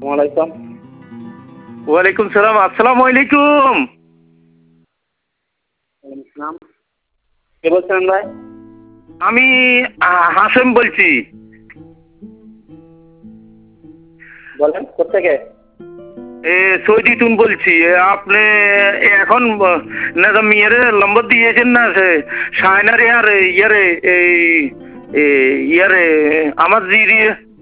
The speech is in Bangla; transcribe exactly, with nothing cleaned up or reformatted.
ওয়ালাইকুম ওয়ালাইকুম সালাম। আসসালামু আলাইকুম। নাম কে বলছেন ভাই? আমি হাসেম বলছি। বলেন কোথেকে? এ সৌদি তুন বলছি। আপনি এখন না মেয়ের নম্বর দিয়েছেন না সে শায়নারে আর ইয়ারে এই ইয়ারে আমার জিরি